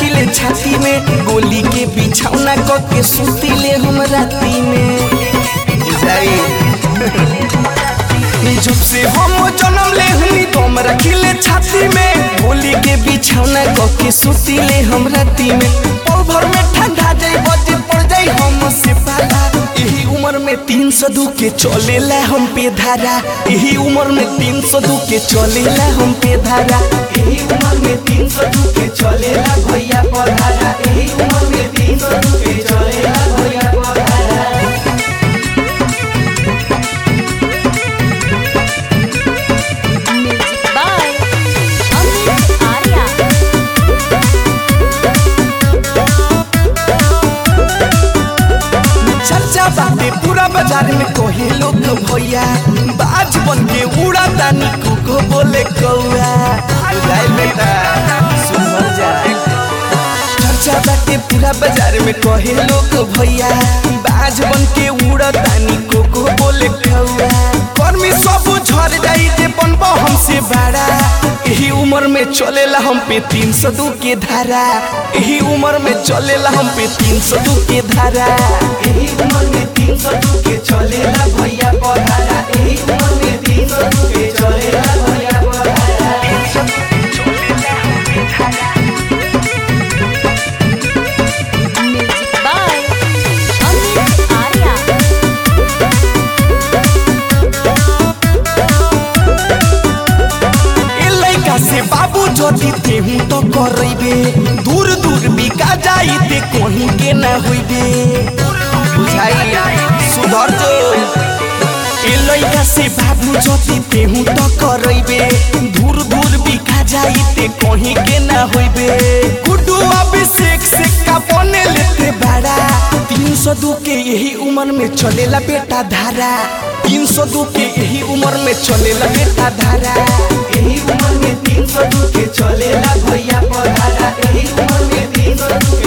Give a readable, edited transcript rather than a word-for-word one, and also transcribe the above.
रखिले छाती में, गोली के बिछौना क के सुतिले हम राती में। जब से हम जन्म ले हनी दम रखिले छाती में, गोली के बिछौना क के सुतिले हम राती में। पल भर में ठंडा जाई बजे पड़ जाई हम से पाला, यही उम्र में 302 के चलेला हम पे धारा, यही उम्र में 302 के चलेला हम पे धारा, यही उम्र में 302 के चलेला भैया पधारा, यही उम्र में 302 के चलेला भैया पधारा। चर्चा बाटे पूरा बाजार में कोहे लोग भैया, बाज बन के उड़ा तानी को बोले कौआ। बेटा सुन जाए, चर्चा बाटे पूरा बाजार में कोहे लोग भैया, बाज बन के उड़ा तानी को बोले कौआ। कर्मी सब झड़ जाई जे बनबो हमसे बड़ा, यही उम्र में चलेला हम पे 302 के धारा, यही उम्र में चलेला हम पे 302 के धारा, यही उम्र में 302 के चलेला भैया पधारा, यही उम्र में 302 के चलेला भैया पधारा। बाबू जदि तेहू तो करबे, दूर दूर बिका जाई ते कहीं के ना होइबे। बुझाई सुधर जो ए लइका से बाबू जदि तेहू तो करबे, दूर दूर बिका जाई ते कहीं के ना होइबे। गुड्डू अभिषेक से का बने लेते बड़ा, 302 के यही उम्र में चलेला बेटा धारा, 302 के यही उम्र में चलेला बेटा धारा, यही उम्र में 302 के चलेला भैया पधारा, यही उम्र में 302